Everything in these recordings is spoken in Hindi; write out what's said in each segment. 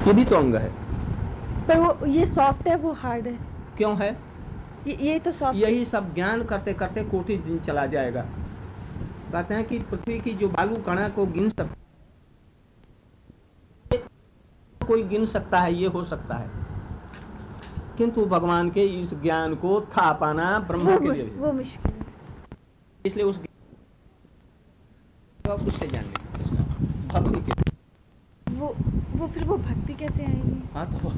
ये भी तो अंग है। पर वो ये सॉफ्ट है, वो हार्ड है। क्यों है? ये तो सॉफ्ट। यही सब ज्ञान करते करते कोटि दिन चला जाएगा। कहते हैं कि पृथ्वी की जो बालू कणा को गिन सकता, कोई गिन सकता है, ये हो सकता है, किंतु भगवान के इस ज्ञान को था पाना ब्रह्मा के लिए वो मुश्किल है। इसलिए उस उससे जानने भक्ति के वो फिर वो भक्ति कैसे आएगी? हाँ तो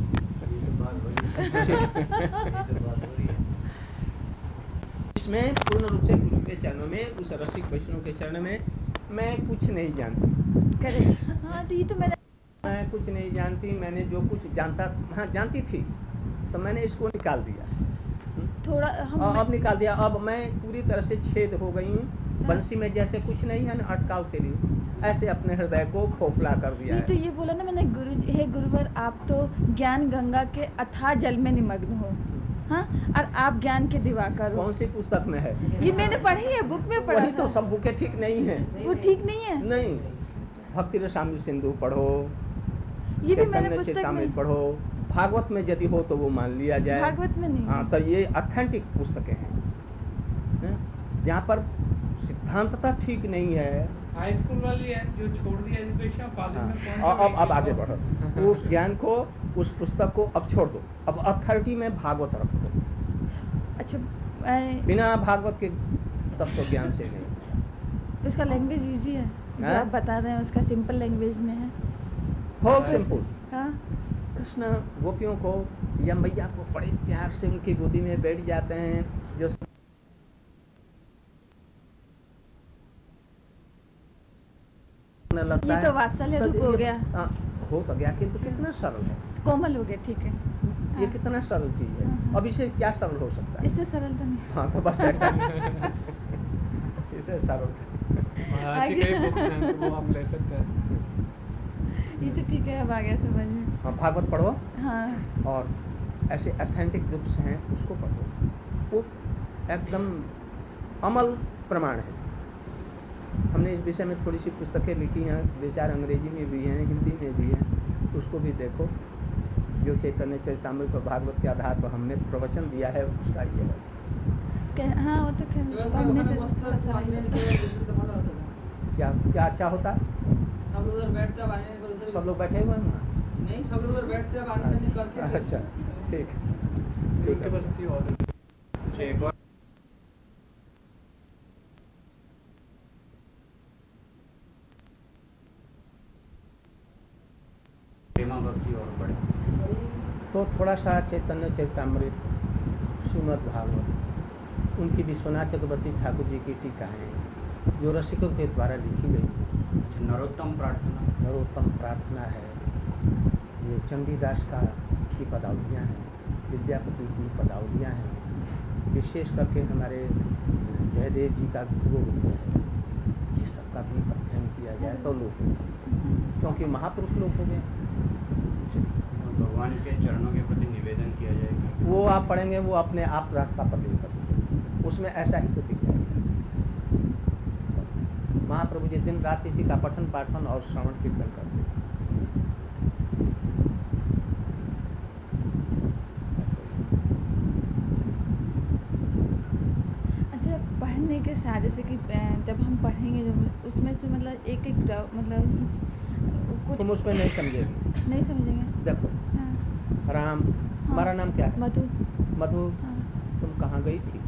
इसमें पूर्ण रूप से गुरु के चरणों में, उस रसिक वैष्णव के चरण में मैं कुछ नहीं जानती। करेक्ट। हाँ तो ये तो मैं कुछ नहीं जानती। मैंने जो कुछ जानता, हाँ जानती थी, तो मैंने इसको निकाल दिया थोड़ा। अब निकाल दिया। अब मैं पूरी तरह से छेद हो गई हूँ। बंसी में जैसे कुछ नहीं है ना अटकाव के लिए, ऐसे अपने हृदय को खोखला कर दिया है। तो ये बोला ना मैंने, हे गुरुवर, आप तो ज्ञान गंगा के अथाह जल में निमग्न हो, हाँ, और आप ज्ञान के दिवाकर हो। कौन सी पुस्तक में है? ये मैंने पढ़ी है, बुक में पढ़ा वही तो सब बुकें ठीक नहीं है। वो ठीक नहीं है। नहीं, भक्ति रसामृत सिंधु पढ़ो, ये भी मैंने पुस्तक में पढ़ो, भागवत में यदि हो तो वो मान लिया जाए। भागवत में नहीं। हाँ, तो ये ऑथेंटिक पुस्तकें हैं जहाँ पर सिद्धांतता ठीक नहीं है। हाई स्कूल वाली है जो छोड़ दिया एजुकेशन। अब आगे बढ़ो। उस ज्ञान को, उस पुस्तक को अब छोड़ दो। अब अथॉरिटी में भागवत रख दो। अच्छा, बिना भागवत के तब तो ज्ञान से नहीं। उसका लैंग्वेज इजी है जो आप बता रहे हैं, उसका सिंपल लैंग्वेज में है। बहुत सिंपल। हाँ, कृष्ण गोपियों को या मैया को बड़े प्यार से उनकी गोदी में बैठ जाते हैं, जो लगता ये तो वात्सल्य रूप हो गया। हो तो गया, किंतु कितना सरल है, कोमल हो गया। ठीक है, ये कितना सरल चीज है। अब इसे क्या सरल हो सकता है? इससे सरल तो नहीं। हाँ तो बस ऐसा इसे सरल महाराज की कई बुक्स हैं तो वो आप ले सकते हैं। ये तो ठीक है, अब आ गया समझ में। हाँ, भागवत पढ़ो। हाँ, और ऐसे ऑथेंटिक बुक्स हैं उसको पढ़ो, वो एकदम अमल प्रमाण है। हमने इस विषय में थोड़ी सी पुस्तकें लिखी हैं, 2-4 अंग्रेजी में भी हैं, हिंदी में भी हैं, उसको भी देखो। जो चैतन्य चरितामृत और भागवत के आधार पर हमने प्रवचन दिया है उसका ये है। हाँ, वो तो पढ़ने से क्या अच्छा होता? सब लोग उधर बैठते सब लोग बैठे हुए हैं वहाँ? नहीं, सब लोग उधर बैठते हैं। अच्छा, ठीक है। बस्ती और भक्ति और बढ़े तो थोड़ा सा चैतन्य चरितामृत, श्रीमद् भागवत, उनकी विश्वनाथ चक्रवर्ती ठाकुर जी की टीकाएं जो रसिकों के द्वारा लिखी गई। अच्छा, नरोत्तम प्रार्थना है, ये चंडीदास की पदावलियाँ हैं, विद्यापति की पदावलियाँ हैं, विशेष करके हमारे जयदेव जी का ध्रुव है। ये सबका भी अध्ययन किया जाए तो लोग, क्योंकि महापुरुष लोग हो गए। भगवान के चरणों के प्रति निवेदन किया जाएगा, वो आप पढ़ेंगे, वो अपने आप रास्ता पर लेकर चलेंगे, उसमें ऐसा ही तो दिख जाएगा। महाप्रभु जी दिन रात इसी का पठन पाठन और श्रवण कीर्तन करते हैं। अच्छा, पढ़ने के साथ जैसे कि जब हम पढ़ेंगे जब उसमें से मतलब एक मतलब कुछ तुम उसमें नहीं समझेगी, नहीं समझेंगे। देखो, हाँ, राम, हमारा नाम क्या है? मधु। हाँ। तुम कहाँ गई थी?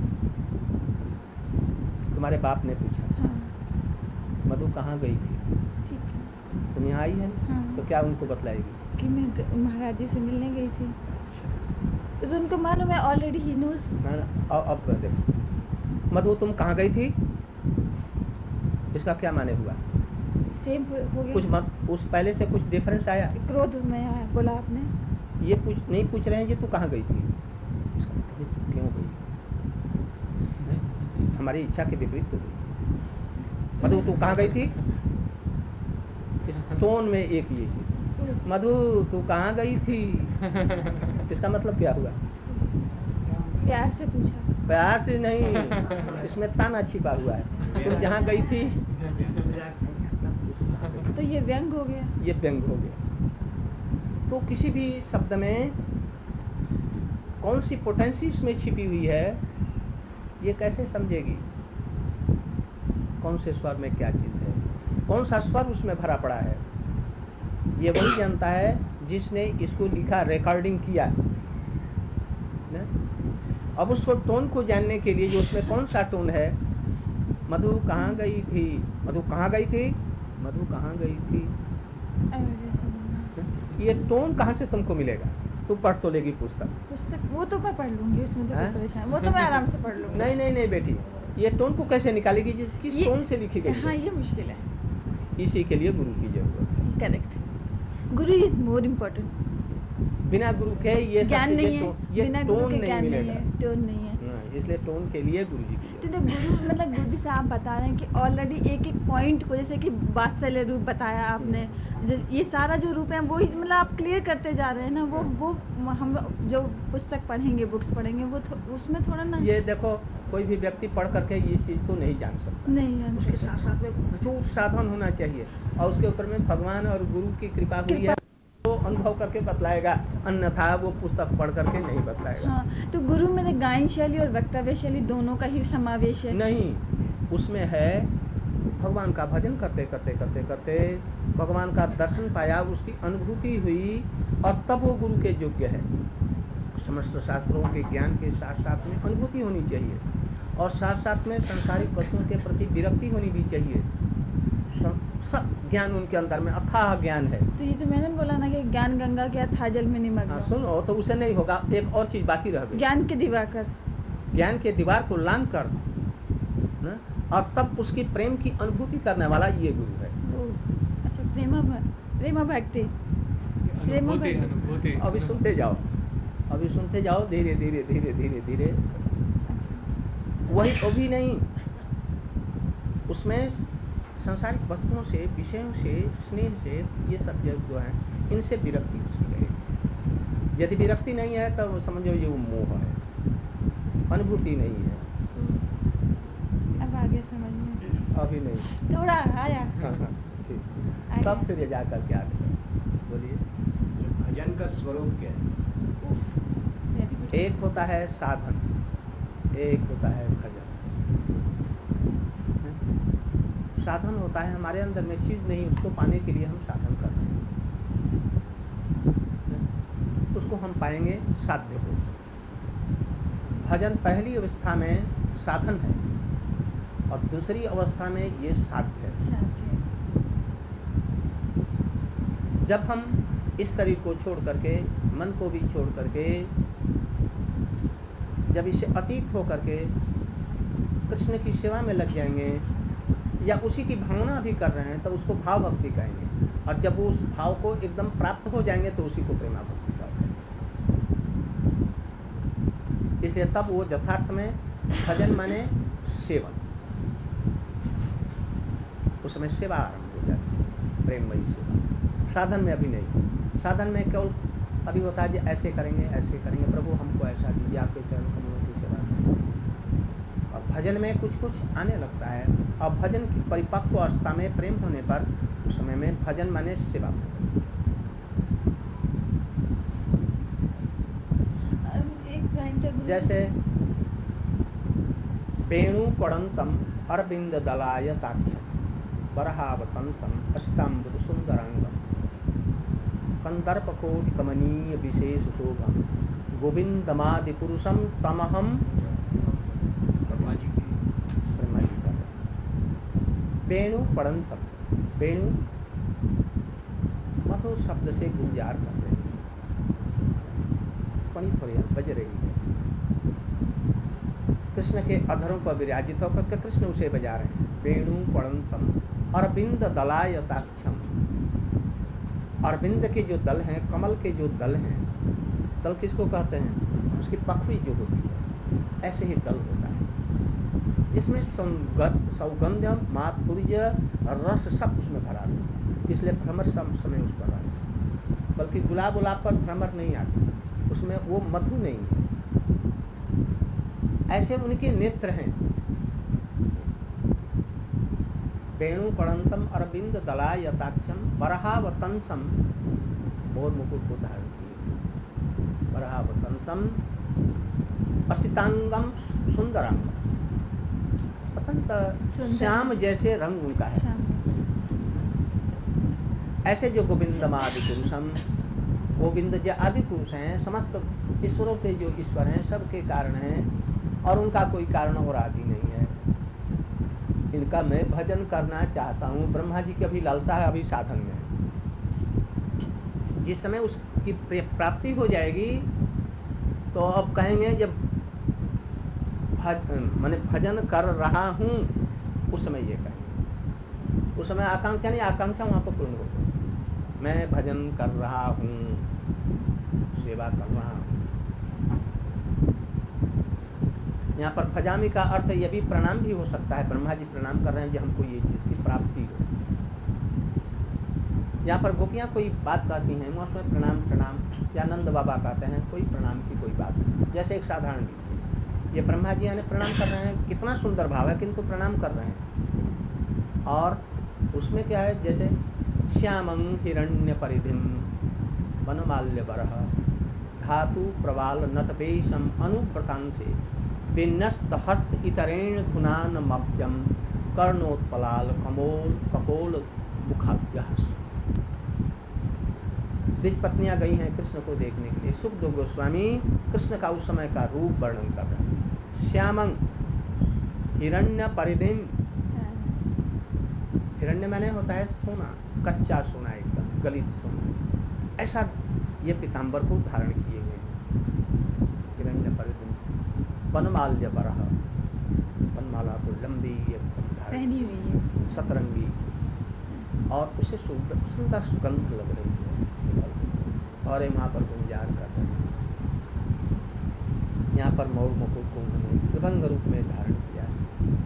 तुम्हारे बाप ने पूछा। हाँ। मधु कहाँ गई थी? ठीक है। तुम यहाँ आई है? हाँ। तो क्या उनको बतलाएगी कि मैं महाराज जी से मिलने गई थी? तो उनको मालूम है ऑलरेडी, ही नोज। अब देखो, मधु तुम कहाँ गई थी, इसका क्या माने हुआ? सेम हो गया। कुछ मत, उस पहले से कुछ डिफरेंस आया? क्रोध में आया, बोला आपने। ये नहीं पूछ रहे हैं जी तू कहाँ गई थी, इसका मतलब क्यों गई? हमारी इच्छा के विपरीत तो गई। मधु तू कहाँ गई थी, इस टोन में एक ये चीज, मधु तू कहाँ गई थी, इसका मतलब क्या हुआ? प्यार से पूछा। प्यार से नहीं, इसमें ताना छिपा हुआ है। तुम जहाँ गई थी, तो ये व्यंग हो गया। ये व्यंग हो गया। उसको किसी भी शब्द में कौन सी पोटेंसी इसमें छिपी हुई है ये कैसे समझेगी? कौन से स्वर में क्या चीज है, कौन सा स्वर उसमें भरा पड़ा है, ये वही जानता है जिसने इसको लिखा, रिकॉर्डिंग किया ना? अब उसको टोन को जानने के लिए जो उसमें कौन सा टोन है, मधु कहाँ गई थी, मधु कहाँ गई थी, मधु कहाँ गई थी, ये टोन कहाँ से तुमको मिलेगा? तू पढ़ तो लेगी पुस्तक वो तो मैं पढ़ लूंगी, उसमें तो कोई परेशान, वो तो मैं आराम से पढ़ लूंगी। नहीं बेटी, ये टोन को कैसे निकालेगी, किस टोन से लिखी गई? हाँ, ये मुश्किल है। इसी के लिए गुरु की जरूरत है। Correct, Guru is more important. बिना गुरु के ये ज्ञान नहीं है, ये बिना टोन गुरु के नहीं ज्ञान नहीं मिलेगा, है, टोन नहीं है। इसलिए टोन के लिए गुरु जी की तो जरूरत है। गुरु मतलब गुरु जी साहब बता रहे हैं कि ऑलरेडी एक एक पॉइंट को, जैसे कि वात्सल्य रूप बताया आपने, ये सारा जो रूप है वो मतलब आप क्लियर करते जा रहे हैं ना, वो हम जो पुस्तक पढ़ेंगे, बुक्स पढ़ेंगे, वो उसमें थोड़ा ना, ये देखो कोई भी व्यक्ति पढ़ करके इस चीज को नहीं जान सकता, नहीं जान उसके सकते। साथ साथ में प्रचुर साधन होना चाहिए और उसके ऊपर में भगवान और गुरु की कृपा हुई है तो अनुभव करके बतलाएगा, अन्यथा वो पुस्तक पढ़ करके नहीं बतलाएगा। हाँ, तो गुरु में गायन शैली और वक्तव्य शैली दोनों का ही समावेश है? नहीं, उसमें है भगवान का भजन करते करते भगवान का दर्शन पाया, उसकी अनुभूति हुई और तब वो गुरु के योग्य है। समस्त शास्त्रों के ज्ञान के साथ साथ में अनुभूति होनी चाहिए और साथ साथ में सांसारिक वस्तुओं के प्रति विरक्ति होनी भी चाहिए। सब ज्ञान उनके अंदर में अथाह ज्ञान है। तो ये तो मैंने बोला ना कि ज्ञान गंगा के अथाह जल में निमग्न। सुनो, तो उसे नहीं होगा, एक और चीज बाकी रह गई, ज्ञान के दिवाकर, ज्ञान के दीवार को लांघ कर न? और तब उसकी प्रेम की अनुभूति करने वाला ये गुरु है। अच्छा, प्रेमा भक्ति, अनुभूति। अभी सुनते जाओ धीरे धीरे। वही अभी नहीं, उसमें सांसारिक वस्तुओं से, विषयों से, स्नेह से, ये सब जो है इनसे विरक्ति उसकी रहेगी। यदि विरक्ति नहीं है तो समझो ये मोह है, अनुभूति नहीं है। अब आगे समझ में, अभी नहीं, थोड़ा आया। ठीक, तब फिर ये जाकर क्या बोलिए। भजन का स्वरूप क्या है? एक होता है साधन, एक होता है भजन। साधन होता है हमारे अंदर में चीज नहीं, उसको पाने के लिए हम साधन कर रहे हैं, उसको हम पाएंगे साध्य को। भजन पहली अवस्था में साधन है और दूसरी अवस्था में ये साध्य है। जब हम इस शरीर को छोड़ करके, मन को भी छोड़ करके, जब इसे अतीत हो करके कृष्ण की सेवा में लग जाएंगे या उसी की भावना भी कर रहे हैं तो उसको भाव भक्ति कहेंगे, और जब वो उस भाव को एकदम प्राप्त हो जाएंगे तो उसी को प्रेमा भक्ति कहेंगे। इसलिए तब वो यथार्थ में भजन माने सेवन, उसमें सेवा आरंभ हो जाती है, प्रेममयी सेवा। साधन में अभी नहीं, साधन में केवल अभी होता है कि ऐसे करेंगे प्रभु हमको ऐसा दीजिए, आपके चरण कमलों की सेवा करेंगे। और भजन में कुछ कुछ आने लगता है, और भजन की परिपक्व अवस्था में प्रेम होने पर उस समय में भजन माने सेवा। जैसे वेणु पड़ंतम अरविंद दलायताक्षम बरहावतंसम अष्टाम्बुद सुंदरांगम कंदर्पकोटि कमनीय विशेष शोभम गोविंदमादि पुरुषम तमहम। ब्रह्मा जी का वेणु पड़ंतम, वेणु मधुर शब्द से गुंजार कर रहे हैं, पणी थोड़ी बज रही है, कृष्ण के अधरों पर विराजित होकर के कृष्ण उसे बजा रहे हैं। वेणु पड़ंतम अरविंद दलायताक्षम, अरविंद के जो दल हैं, कमल के जो दल हैं, दल किसको कहते हैं? उसकी पखड़ी जो होती है, ऐसे ही दल होता है जिसमें सौगंध, माधुर्य, रस सब उसमें भरा है, इसलिए भ्रमर सब समय उस पर आता, बल्कि गुलाब पर भ्रमर नहीं आता, उसमें वो मधु नहीं है। ऐसे उनके नेत्र हैं। वेणु पड़ंतम अरविंद दलायताक्षम बरहावतंसम मोर मुकुट को धारण किए, वराहवतंसम असितांगम सुंदरांगम, अत्यंत सुंदर। श्याम जैसे रंग उनका है। श्याम। ऐसे जो गोविंदम आदि पुरुषम, गोविंद जो आदि पुरुष हैं, समस्त ईश्वरों के जो ईश्वर हैं, सबके कारण हैं और उनका कोई कारण और आदि नहीं है। इनका मैं भजन करना चाहता हूँ। ब्रह्मा जी की अभी लालसा है, अभी साधन में है। जिस समय उसकी प्राप्ति हो जाएगी तो अब कहेंगे जब मैंने भजन कर रहा हूँ, उस समय ये कहेंगे। उस समय आकांक्षा नहीं, आकांक्षा वहाँ पर पूर्ण हो गई। मैं भजन कर रहा हूँ, सेवा कर रहा हूँ। यहाँ पर भजामी का अर्थ यह भी प्रणाम भी हो सकता है। ब्रह्मा जी प्रणाम कर रहे हैं जो हमको ये चीज़ की प्राप्ति हो। यहाँ पर गोपियाँ कोई बात कहती हैं, उसमें प्रणाम प्रणाम, या नंद बाबा कहते हैं, कोई प्रणाम की कोई बात नहीं। जैसे एक साधारण ये ब्रह्मा जी यानी प्रणाम कर रहे हैं, कितना सुंदर भाव है, किंतु प्रणाम कर रहे हैं। और उसमें क्या है, जैसे श्यामं हिरण्य परिधिम वनमाल्य बरह धातु प्रवाल नटपेशम अनुव्रतांसे विन्यस्त हस्त इतरेण धुनान मब्जम कर्णोत्पलाल कमोल कपोल मुखाभ्यास। द्विज पत्नियां गई हैं कृष्ण को देखने के लिए। सुखदेव गोस्वामी कृष्ण का उस समय का रूप वर्णन कर रहे हैं। श्यामं हिरण्य परिधिम, हिरण्य माने होता है सोना, कच्चा सोना, एकदम गलित सोना। ऐसा ये पीताम्बर को धारण किए हुए हिरण्य परिधिम वनमाल्य बरह, वनमाला को लंबी एकदम पहनी हुई है, सतरंगी, और उसे सुंदर सुगंध लग रही है और वहाँ पर गुंजार कर रहे हैं। यहाँ पर मोर मुकुट को उन्होंने त्रिभंग रूप में धारण किया है।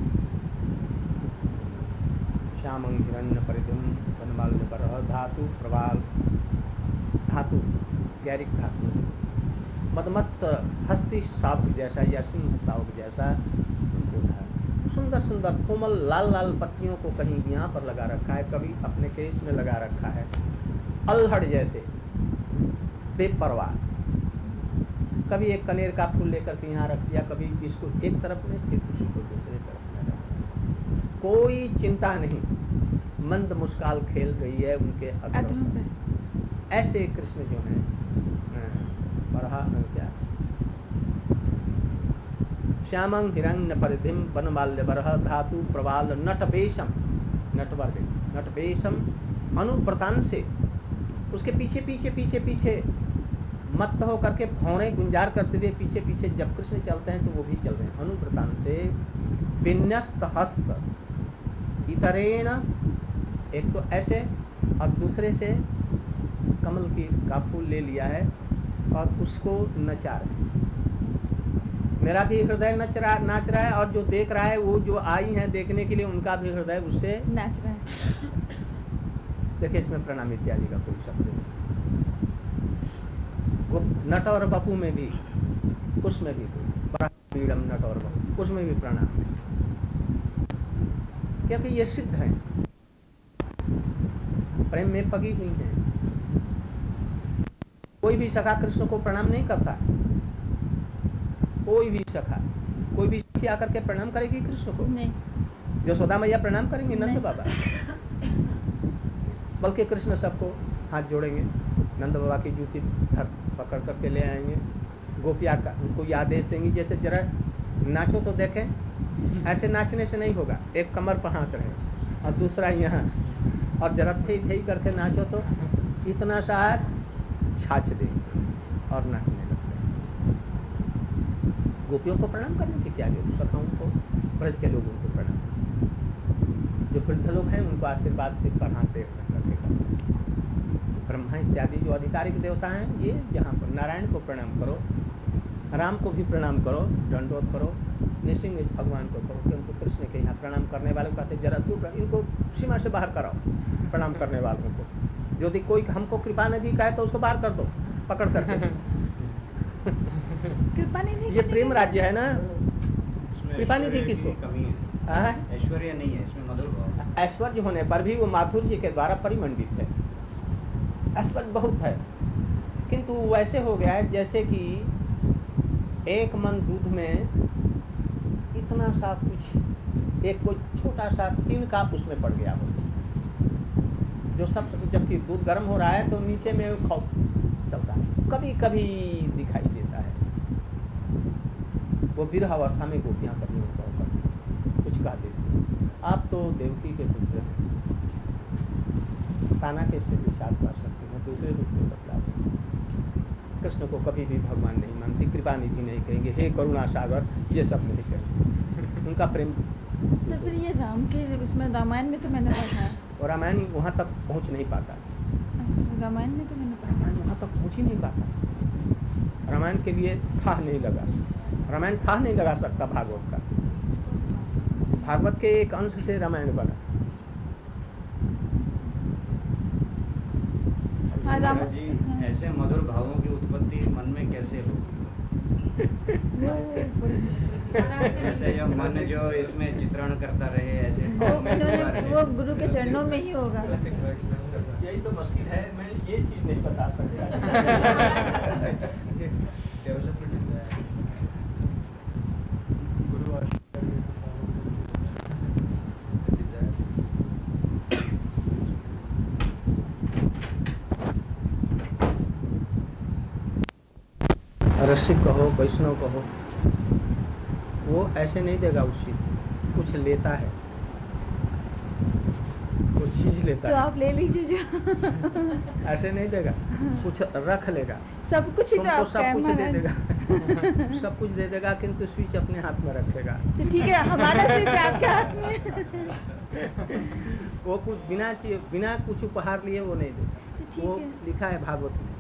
श्यामं हिरण्य परिधिम वनमाल्य बरह धातु प्रवाल, धातु गैरिक धातु, मदमत्त हस्ती शावक जैसा या सिंह शावक जैसा उनको था। सुंदर सुंदर कोमल लाल लाल पत्तियों को कहीं यहाँ पर लगा रखा है, कभी अपने केस में लगा रखा है, अल्हड़ जैसे बेपरवाह। कभी एक कनेर का फूल लेकर के यहाँ रख दिया, कभी इसको एक तरफ में, फिर उसी को दूसरे तरफ में रख। कोई चिंता नहीं, मंद मुस्कान खेल रही है उनके अधरों पर। ऐसे कृष्ण जो हैं, बरहा क्या, श्यामं हिरण्य परिधिम वनमाल्य बरह धातु प्रवाल नटवेशम, नटवर्ग नटवेशम अनुव्रतान से, उसके पीछे पीछे पीछे पीछे मत्त हो करके भौरे गुंजार करते हुए पीछे पीछे जब कृष्ण चलते हैं तो वो भी चल रहे हैं। अनुव्रतान से विन्यस्त हस्त इतरेण, एक तो ऐसे और दूसरे से कमल की का फूल ले लिया है और उसको नचा रहे। मेरा भी हृदय नाच रहा है और जो देख रहा है, वो जो आई हैं देखने के लिए, उनका भी हृदय उससे नाच रहा है। देखिए इसमें प्रणाम इत्यादि का कोई शब्द नहीं। वो नट और बपू में भी, उसमें भी पीड़म नट और बपू, उसमें भी प्रणाम है, क्योंकि ये सिद्ध है, प्रेम में पगी हुई है। कोई भी सखा कृष्ण को प्रणाम नहीं करता, कोई भी सखा, कोई भी सखी आकर के प्रणाम करेगी कृष्ण को? नहीं। यशोदा मैया प्रणाम करेंगे नंद बाबा? बल्कि कृष्ण सबको हाथ जोड़ेंगे, नंद बाबा की जूती पकड़ करके ले आएंगे, गोपिया का उनको ये आदेश देंगी, जैसे जरा नाचो तो देखें। ऐसे नाचने से नहीं होगा, एक कमर पर हाथ रहे और दूसरा यहाँ, और जरा थे करके नाचो तो इतना सा छाछ देंगे और नाचने लगते हैं। गोपियों को प्रणाम करने की क्या जरूरत, सखाओं को, ब्रज के लोगों को प्रणाम, जो वृद्ध लोग हैं उनको आशीर्वाद सिर पर हाथ देख करके करते। ब्रह्मा इत्यादि जो आधिकारिक देवता हैं, ये जहाँ पर नारायण को प्रणाम करो, राम को भी प्रणाम करो, दंडोत करो, नृसिंह भगवान को करो, क्योंकि कृष्ण के यहाँ प्रणाम करने वाले कहते जरा दूर इनको सीमा से बाहर कराओ। प्रणाम करने वालों को यदि कोई हमको कृपा निधि कहे तो उसको बाहर कर दो पकड़ करके। कृपा निधि ये प्रेम राज्य है ना, कृपा निधि किसको? कमी है, ऐश्वर्य नहीं है इसमें, मधुर भाव। ऐश्वर्य होने पर भी वो माथुर जी के द्वारा परिमंडित है। ऐश्वर्य बहुत है, किंतु वैसे हो गया है जैसे कि एक मन दूध में इतना सा कुछ, एक कोई छोटा सा तिनका उसमें पड़ गया हो, जो सब जबकि दूध गर्म हो रहा है तो नीचे में खौफ चलता है, कभी कभी दिखाई देता है। वो विरह अवस्था में गोपियां कभी कुछ कह देती, आप तो देवकी के पुत्र हैं, ताना कैसे विचार कर सकते हैं, दूसरे रूप में बतला दें। कृष्ण को कभी भी भगवान नहीं मानती, कृपा निधि नहीं कहेंगे, हे करुणा सागर, ये सब नहीं कहेंगे। उनका प्रेम तो फिर ये राम के उसमें रामायण में तो मैंने पढ़ा है, और रामायण वहाँ तक पहुँच नहीं पाता। अच्छा रामायण में तो मैंने पढ़ा रामायण वहाँ तक पहुँच ही नहीं पाता। रामायण के लिए था नहीं लगा, रामायण था नहीं लगा सकता भागवत का। भागवत के एक अंश से रामायण बना। हाँ, जी, ऐसे मधुर भावों की उत्पत्ति मन में कैसे होगी? ऐसे जो मन जो इसमें चित्रण करता रहे, ऐसे वो गुरु के चरणों में ही होगा। यही तो मुश्किल है, मैं ये चीज नहीं बता सकता। रसिक कहो, वैष्णव कहो, वो ऐसे नहीं देगा उस चीज, कुछ लेता है, कुछ चीज लेता तो है। आप ले लीजिए जो ऐसे नहीं देगा, कुछ रख लेगा, सब कुछ ही तो तुमको आपका सब है कुछ दे महाराज। देगा। सब कुछ दे देगा, किंतु स्विच अपने हाथ में रखेगा। तो ठीक है, हमारा स्विच आपके हाथ में। वो कुछ बिना कुछ उपहार लिए वो नहीं देगा। ठीक वो है। लिखा है भागवत में।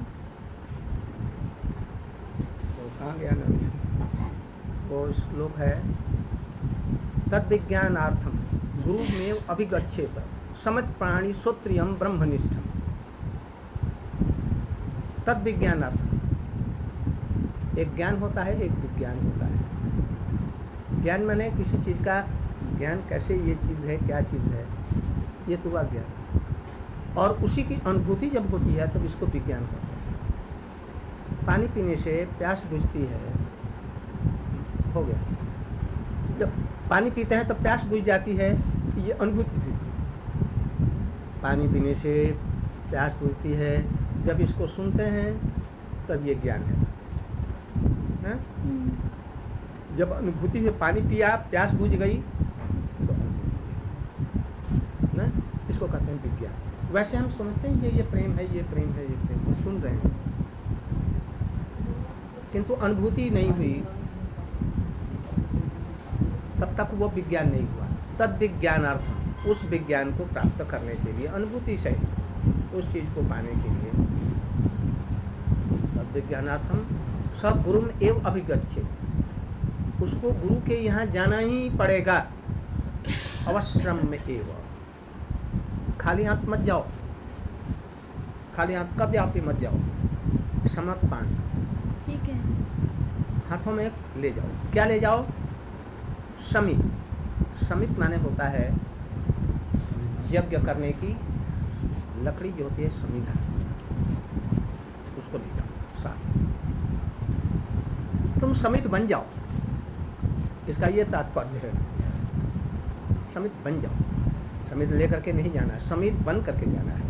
तो कहाँ गया ना, वो श्लोक है, तद विज्ञानार्थम गुरु में अभिगच्छेत समत प्राणी श्रोत्रियम ब्रह्मनिष्ठम। तद विज्ञानार्थम, एक ज्ञान होता है, एक विज्ञान होता है। ज्ञान माने किसी चीज का ज्ञान, कैसे ये चीज है, क्या चीज है, ये तो हुआ ज्ञान। और उसी की अनुभूति जब होती है तब इसको विज्ञान होता है। पानी पीने से प्यास बुझती है, हो गया। जब पानी पीते हैं तब प्यास बुझ जाती है, ये अनुभूति थी। पानी पीने से प्यास बुझती है, जब इसको सुनते हैं तब ये ज्ञान है? जब अनुभूति से पानी पिया, प्यास बुझ गई तो ना, इसको कहते हैं विज्ञान। वैसे हम समझते हैं कि ये प्रेम है, ये प्रेम है, ये प्रेम है, सुन रहे हैं, किंतु अनुभूति नहीं हुई, तब तक वो विज्ञान नहीं हुआ। तद विज्ञानार्थम, उस विज्ञान को प्राप्त करने के लिए, अनुभूति सहित उस चीज को पाने के लिए, तद विज्ञानार्थम सब गुरु एवं अभिगच्छेत, उसको गुरु के यहाँ जाना ही पड़ेगा। अवश्यम में एवं, खाली हाथ मत जाओ, खाली हाथ कब जाओ मत जाओ, समत पान, ठीक है, हाथों में ले जाओ। क्या ले जाओ? समित। समित माने होता है यज्ञ करने की लकड़ी जो होती है, समिधा, उसको ले जाओ साथ। तुम समित बन जाओ, इसका ये तात्पर्य है। समित बन जाओ, समित लेकर के नहीं जाना है, समित बन करके जाना है।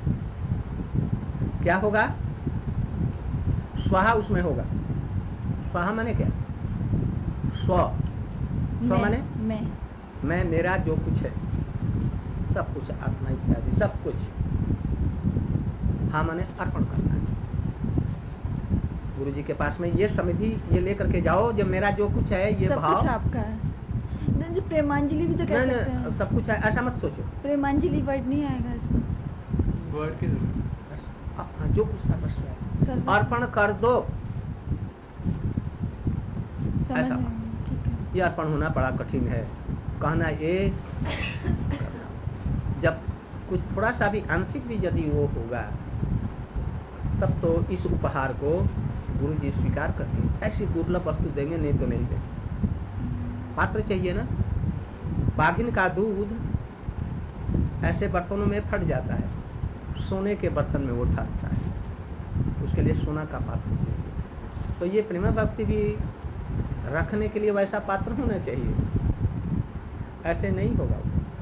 क्या होगा? स्वाहा उसमें होगा। स्वाहा माने क्या? स्व, स्व माने मैं, मेरा जो कुछ है, सब कुछ, आत्मा इत्यादि सब कुछ। हाँ माने अर्पण करना है गुरु जी के पास में। ये समिधि ये लेकर के जाओ, जब मेरा जो कुछ है, ये सब भाव कुछ आपका है। जो प्रेमांजलि भी तो कह सकते हैं। सब कुछ है, ऐसा मत सोचो। प्रेमांजलि वर्ड नहीं आएगा इसमें। वर्ड की जरूरत जो कुछ सर्वस्व है सर्वस्व। अर्पण कर दो, समझ ऐसा। में आया, ठीक है। ये अर्पण होना बड़ा कठिन है। कहना ये, जब कुछ थोड़ा सा भी आंशिक भी यदि वो होगा, तब तो इस उपहार को गुरु जी स्वीकार करते। ऐसी दुर्लभ वस्तु देंगे, नहीं तो नहीं देंगे। पात्र चाहिए ना। बाघिन का दूध ऐसे बर्तनों में फट जाता है, सोने के बर्तन में वो ठहरता है। उसके लिए सोना का पात्र चाहिए। तो ये प्रेम भक्ति भी रखने के लिए वैसा पात्र होना चाहिए, ऐसे नहीं होगा।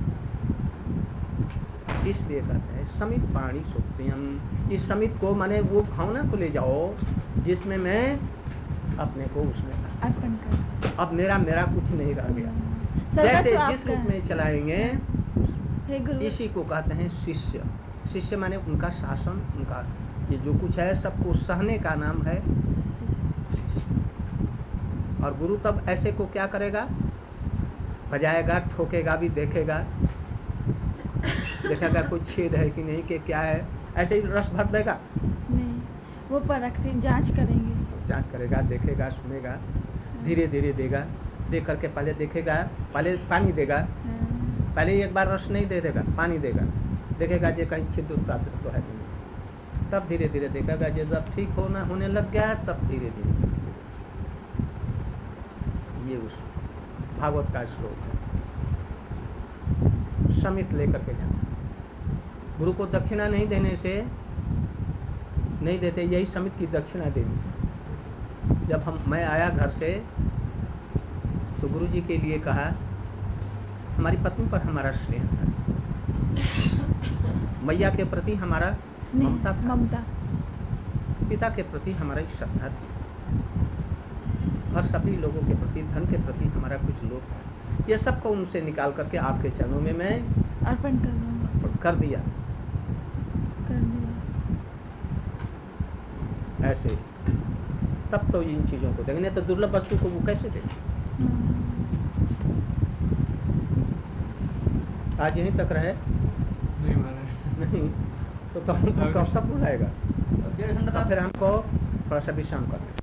इसलिए कहते हैं समित पाणी सुप्रियम। इस समित को माने वो भावना को ले जाओ जिसमें मैं अपने को उसमें अर्पण कर। अब मेरा कुछ नहीं रह गया। सर्वस्व जैसे जिस आपका रूप में चलाएंगे हे गुरु। इसी को कहते हैं शिष्य। शिष्य माने उनका शासन, उनका ये जो कुछ है सबको सहने का नाम है शिष्य। और गुरु तब ऐसे को क्या करेगा, बजाएगा, ठोकेगा भी, देखेगा कोई छेद है कि नहीं, कि क्या है, ऐसे ही रस भर देगा नहीं, वो परख से जांच करेंगे, जांच करेगा, देखेगा, सुनेगा, धीरे धीरे देगा। देख करके पहले देखेगा, पहले पानी देगा, पहले एक बार रस नहीं दे देगा, पानी देगा, देखेगा जो कहीं छिद्र प्राप्त तो है नहीं, तब धीरे धीरे देखेगा। जब ठीक होने लग गया तब धीरे धीरे। ये उस भागवत का श्लोक है। समित लेकर के जाना। गुरु को दक्षिणा नहीं देने से नहीं देते, यही समित की दक्षिणा देनी। जब मैं आया घर से तो गुरु जी के लिए कहा, हमारी पत्नी पर हमारा स्नेह था, मैया के प्रति हमारा ममता था, पिता के प्रति हमारी श्रद्धा थी, और सभी लोगों के प्रति, धन के प्रति हमारा कुछ लोभ था। ये सबको उनसे निकाल करके आपके चरणों में मैं अर्पण कर दिया। ऐसे तब तो इन चीजों को देंगे, नहीं तो दुर्लभ वस्तु को वो कैसे देंगे। आज यहीं तक रहे नहीं महाराज, नहीं तो हमको कब तक बुलाएगा। डेढ़ घंटा तो फिर हमको थोड़ा सा विश्राम करना।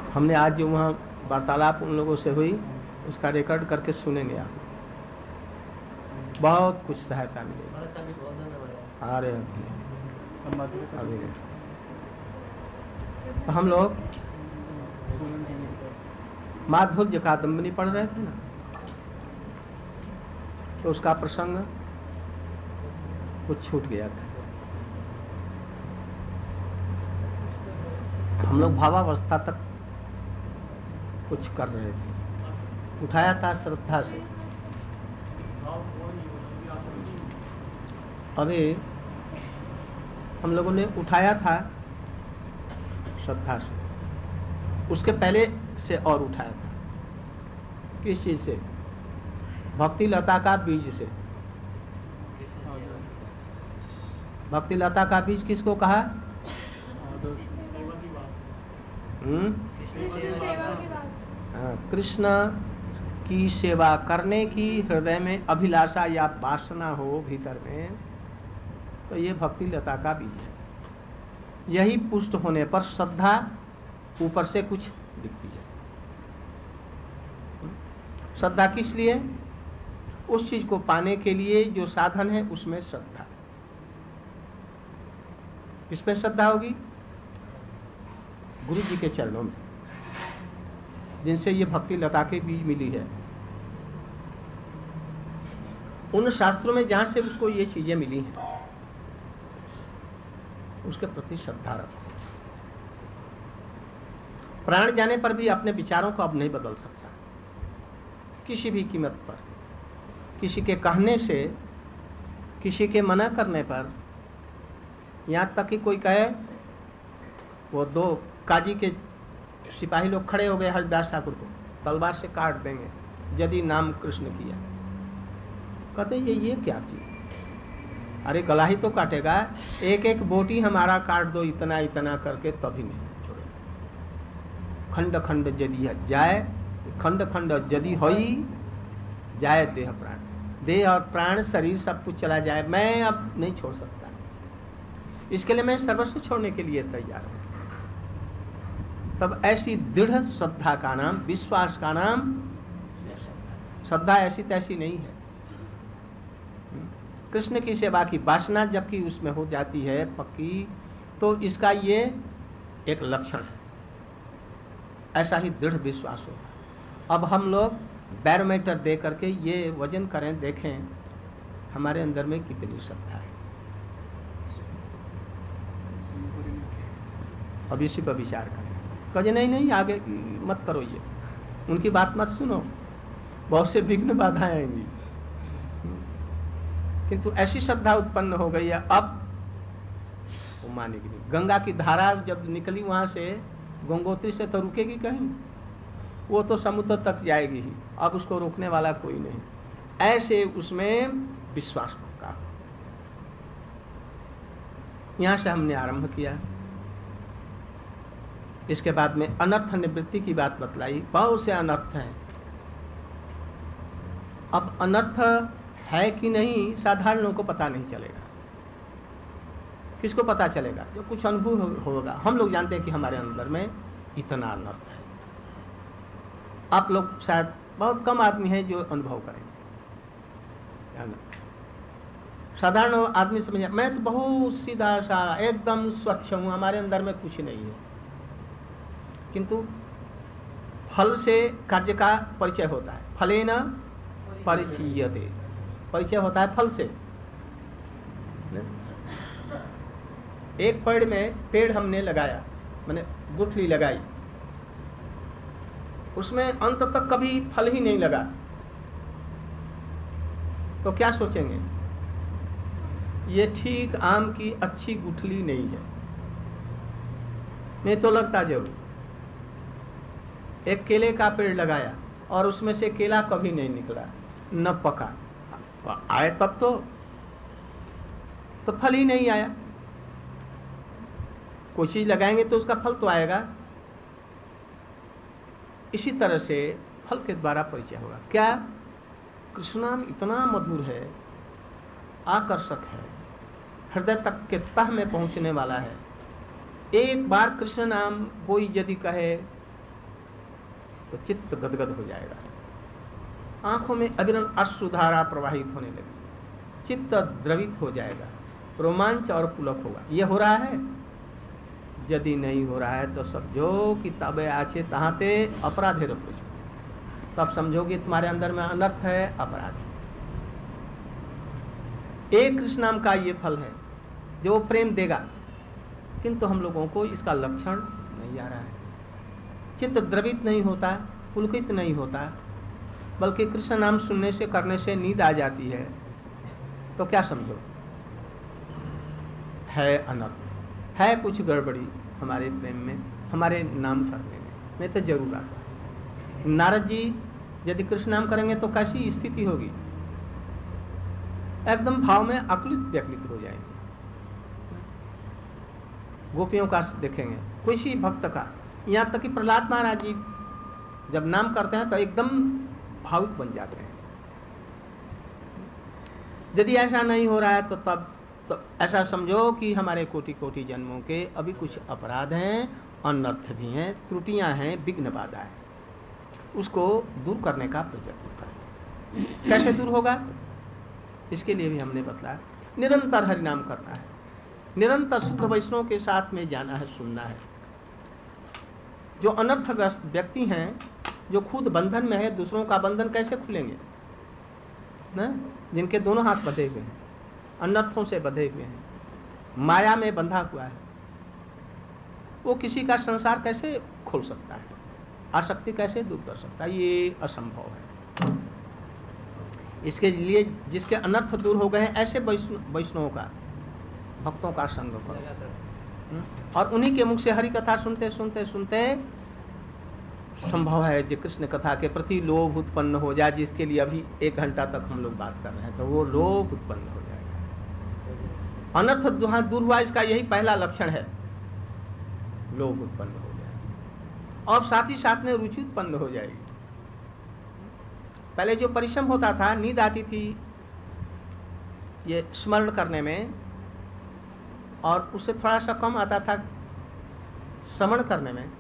हमने आज जो वहाँ वार्तालाप उन लोगों से हुई उसका रिकॉर्ड करके सुनेंगे आप, बहुत कुछ सहायता मिलेगी। आ रहे हैं अभी तो हम लोग माधुर्य कादम्बनी पढ़ रहे थे ना, तो उसका प्रसंग कुछ छूट गया था। हम लोग भावावस्था तक कुछ कर रहे थे, उठाया था श्रद्धा से। अभी हम लोगों ने उठाया था श्रद्धा से, उसके पहले से और उठाया था। किस चीज से? भक्ति लता का बीज से। भक्ति लता का बीज किसको कहा? कृष्ण की सेवा करने की हृदय में अभिलाषा या वासना हो भीतर में, तो ये भक्ति लता का बीज है। यही पुष्ट होने पर श्रद्धा ऊपर से कुछ दिखती है। श्रद्धा किस लिए? उस चीज को पाने के लिए जो साधन है उसमें श्रद्धा। किसमें श्रद्धा होगी? गुरु जी के चरणों में, जिनसे ये भक्ति लता के बीज मिली है। उन शास्त्रों में जहां से उसको ये चीजें मिली हैं, उसके प्रति श्रद्धा रखो। प्राण जाने पर भी अपने विचारों को अब नहीं बदल सकता, किसी भी कीमत पर। किसी के कहने से, किसी के मना करने पर, यहां तक कि कोई कहे, वो 2 काजी के सिपाही लोग खड़े हो गए हरिदास ठाकुर को, तलवार से काट देंगे यदि नाम कृष्ण किया। कहते ये क्या चीज? अरे गला ही तो काटेगा, एक एक बोटी हमारा काट दो, इतना इतना करके, तभी नहीं छोड़ेगा। खंड खंड यदि जाए, खंड खंड यदि होई जाए देह प्राण, देह और प्राण शरीर सब कुछ चला जाए, मैं अब नहीं छोड़ सकता। इसके लिए मैं सर्वस्व छोड़ने के लिए तैयार हूं। तब ऐसी दृढ़ श्रद्धा का नाम, विश्वास का नाम श्रद्धा। ऐसी तैसी नहीं है। कृष्ण की सेवा की वासना जबकि उसमें हो जाती है पक्की, तो इसका ये एक लक्षण है। ऐसा ही दृढ़ विश्वास होगा। अब हम लोग बैरोमीटर दे करके ये वजन करें, देखें हमारे अंदर में कितनी श्रद्धा है। अब इसी पर विचार करें। कहे नहीं आगे मत करो, ये उनकी बात मत सुनो, बहुत से विघ्न बाधाएं आएंगी। किंतु ऐसी श्रद्धा उत्पन्न हो गई है, अब वो मानेगी नहीं। गंगा की धारा जब निकली वहां से, गंगोत्री से तो रुकेगी कहीं? वो तो समुद्र तक जाएगी ही, अब उसको रोकने वाला कोई नहीं। ऐसे उसमें विश्वास पक्का। यहां से हमने आरंभ किया। इसके बाद में अनर्थ निवृत्ति की बात बतलाई। बहुत से अनर्थ हैं। अब अनर्थ है कि नहीं साधारण लोगों को पता नहीं चलेगा। किसको पता चलेगा? जो कुछ अनुभव होगा। हम लोग जानते हैं कि हमारे अंदर में इतना अनर्थ है। आप लोग शायद बहुत कम आदमी हैं जो अनुभव करेंगे। साधारण आदमी समझे मैं तो बहुत सीधा सा एकदम स्वच्छ हूं, हमारे अंदर में कुछ नहीं है। किंतु फल से कार्य का परिचय होता है। फलेन परिचयते, परिचय होता है फल से। एक पेड़ हमने लगाया, मैंने गुठली लगाई, उसमें अंत तक कभी फल ही नहीं लगा, तो क्या सोचेंगे? ये ठीक आम की अच्छी गुठली नहीं है। नहीं तो लगता जरूर। एक केले का पेड़ लगाया और उसमें से केला कभी नहीं निकला, न पका, आए तब तो फल ही नहीं आया। कोई चीज लगाएंगे तो उसका फल तो आएगा। इसी तरह से फल के द्वारा परिचय होगा। क्या? कृष्ण नाम इतना मधुर है, आकर्षक है, हृदय तक के तह में पहुंचने वाला है। एक बार कृष्ण नाम कोई यदि कहे तो चित्त गदगद हो जाएगा, आंखों में अविरल अश्रुधारा प्रवाहित होने लगी, चित्त द्रवित हो जाएगा, रोमांच और पुलक होगा। ये हो रहा है? यदि नहीं हो रहा है तो समझो कि तबे आछे तहाते अपराधे रखो, तब समझोगे तुम्हारे अंदर में अनर्थ है, अपराध है। एक कृष्ण नाम का ये फल है जो प्रेम देगा, किंतु हम लोगों को इसका लक्षण नहीं आ रहा है। चित्त द्रवित नहीं होता, पुलकित नहीं होता, बल्कि कृष्ण नाम सुनने से करने से नींद आ जाती है। तो क्या समझो, है अनर्थ, है कुछ गड़बड़ी हमारे प्रेम में, हमारे नाम करने में। नहीं तो जरूर आता है। नारद जी यदि कृष्ण नाम करेंगे तो कैसी स्थिति होगी? एकदम भाव में अकलित व्यक्लित हो जाएंगे। गोपियों का देखेंगे, किसी भक्त का, यहाँ तक कि प्रहलाद महाराज जी जब नाम करते हैं तो एकदम भावुक बन जाते हैं। यदि ऐसा नहीं हो रहा है तो तब तो ऐसा समझो कि हमारे कोटि कोटि जन्मों के अभी कुछ अपराध हैं, अनर्थ भी हैं, त्रुटियां हैं, विघ्न बाधा है। उसको दूर करने का प्रयत्न करें। कैसे दूर होगा? इसके लिए भी हमने बतलाया, निरंतर हरिनाम करना है, निरंतर शुद्ध वैष्णव के साथ में जाना है, सुनना है। जो अनर्थग्रस्त व्यक्ति हैं, जो खुद बंधन में है, दूसरों का बंधन कैसे खुलेंगे ना? जिनके दोनों हाथ बंधे हुए हैं, अनर्थों से बंधे हुए हैं, माया में बंधा हुआ है, वो किसी का संसार कैसे खोल सकता है? आसक्ति कैसे दूर कर सकता है? ये असंभव है। इसके लिए जिसके अनर्थ दूर हो गए हैं, ऐसे वैष्णवों का, भक्तों का संग करो, और उन्हीं के मुख से हरि कथा सुनते सुनते सुनते संभव है जो कृष्ण कथा के प्रति लोभ उत्पन्न हो जाए, जिसके लिए अभी 1 घंटा तक हम लोग बात कर रहे हैं, तो वो लोभ उत्पन्न हो जाएगा। अनर्थ दूर हुआ, इसका यही पहला लक्षण है, लोभ उत्पन्न हो जाएगा, और साथ ही साथ में रुचि उत्पन्न हो जाएगी। पहले जो परिश्रम होता था, नींद आती थी ये स्मरण करने में, और उससे थोड़ा सा कम आता था श्रवण करने में।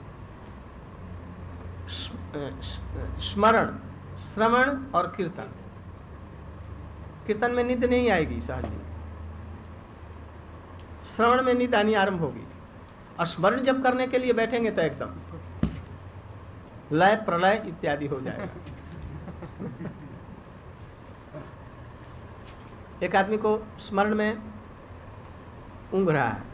स्मरण, श्रवण और कीर्तन, कीर्तन में नींद नहीं आएगी सहज, श्रवण में नींद आनी आरंभ होगी, और स्मरण जब करने के लिए बैठेंगे तो एकदम लय प्रलय इत्यादि हो जाएगा। एक आदमी को स्मरण में ऊँघ रहा है,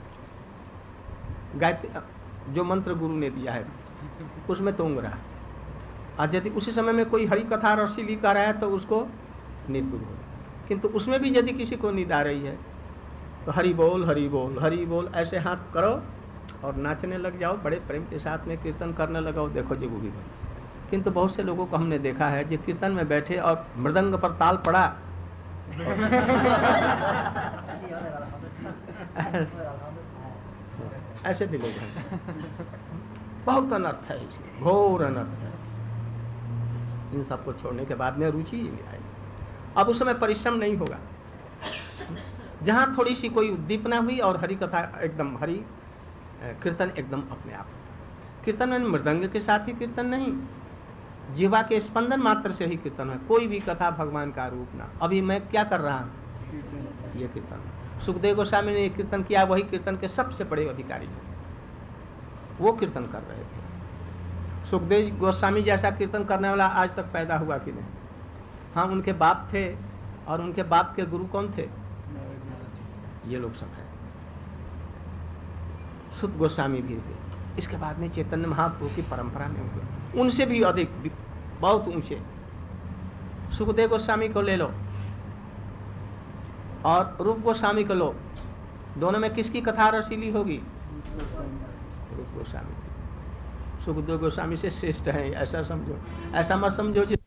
गायत्री जो मंत्र गुरु ने दिया है उसमें तो ऊँघ रहा है, और यदि उसी समय में कोई हरि कथा रसीली कर रहा है तो उसको नींद दूर हो। किंतु उसमें भी यदि किसी को नींद आ रही है तो हरि बोल हरि बोल हरि बोल ऐसे हाथ करो और नाचने लग जाओ, बड़े प्रेम के साथ में कीर्तन करने लगाओ, देखो जो वो भी बन। किंतु बहुत से लोगों को हमने देखा है जो कीर्तन में बैठे और मृदंग पर ताल पड़ा ऐसे भी लोग हैं। बहुत अनर्थ है इसमें, घोर अनर्थ है। इन सबको छोड़ने के बाद में रुचि ही नहीं आएगी। अब उस समय परिश्रम नहीं होगा। जहाँ थोड़ी सी कोई उद्दीपना हुई और हरि कथा एकदम हरि कीर्तन एकदम अपने आप। कीर्तन में मृदंग के साथ ही कीर्तन नहीं, जीवा के स्पंदन मात्र से ही कीर्तन है। कोई भी कथा भगवान का रूप ना। अभी मैं क्या कर रहा हूँ, ये कीर्तन। सुखदेव गोस्वामी ने ये कीर्तन किया, वही कीर्तन के सबसे बड़े अधिकारी हैं, वो कीर्तन कर रहे थे। सुखदेव गोस्वामी जैसा कीर्तन करने वाला आज तक पैदा हुआ कि नहीं? हाँ, उनके बाप थे, और उनके बाप के गुरु कौन थे? ये लोग सब हैं। सुत गोस्वामी भी थे। इसके बाद में चैतन्य महाप्रभु की परंपरा में हुए, उनसे भी अधिक बहुत ऊंचे। सुखदेव गोस्वामी को ले लो और रूप गोस्वामी को लो, दोनों में किसकी कथा रसीली होगी? रूप गोस्वामी। सुखदेव गोस्वामी से श्रेष्ठ है, ऐसा समझो। ऐसा मत समझो